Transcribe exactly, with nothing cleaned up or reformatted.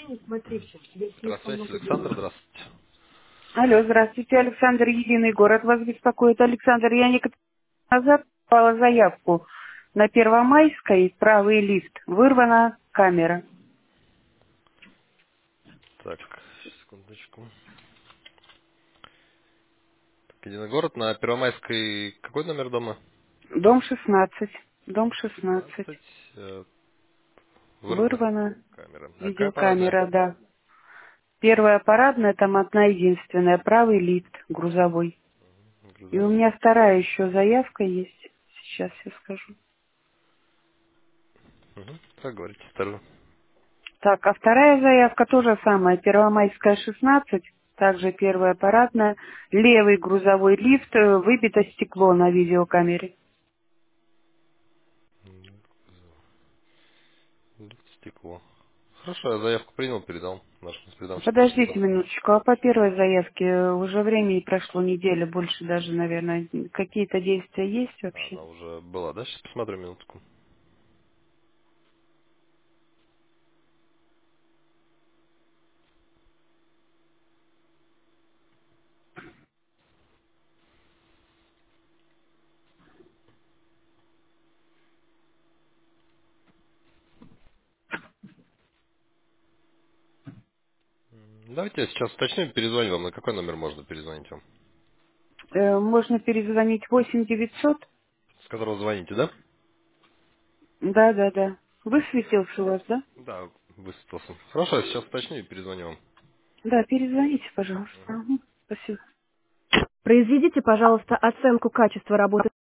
Здравствуйте, Александр, здравствуйте. Алло, здравствуйте, Александр, Единый город вас беспокоит. Александр, я некоторое время назад попала заявку на Первомайской, правый лифт, вырвана камера. Так, секундочку. Так, Единогород на Первомайской. Какой номер дома? Дом шестнадцать, дом шестнадцать, шестнадцать. э, Вырвана вырвана камера. А какая парадная? видеокамера, да. Первая парадная, там одна единственная, правый лифт грузовой. И у Грузовой. меня вторая еще заявка есть, сейчас я скажу. Угу. Так, говорите, вторую. Так, а вторая заявка тоже самая, Первомайская, шестнадцать, также первая парадная, левый грузовой лифт, э, выбито стекло на видеокамере. Лифт, стекло. Хорошо, я заявку принял, передал нашему передам, чтобы Подождите посмотрели. минуточку, а по первой заявке э, уже времени прошло неделя, больше даже, наверное. Какие-то действия есть А, вообще? она уже была, да? Сейчас посмотрю минутку. М, Давайте я сейчас уточню, перезвоню вам. На какой номер можно перезвонить вам? Э, можно перезвонить восемь девятьсот? С которого звоните, да? Да, да, да. Высветился у вас, да? Да, высветился. Хорошо, я сейчас уточню и перезвоню вам. Да, перезвоните, пожалуйста. Мгм. Спасибо. Произведите, пожалуйста, оценку качества работы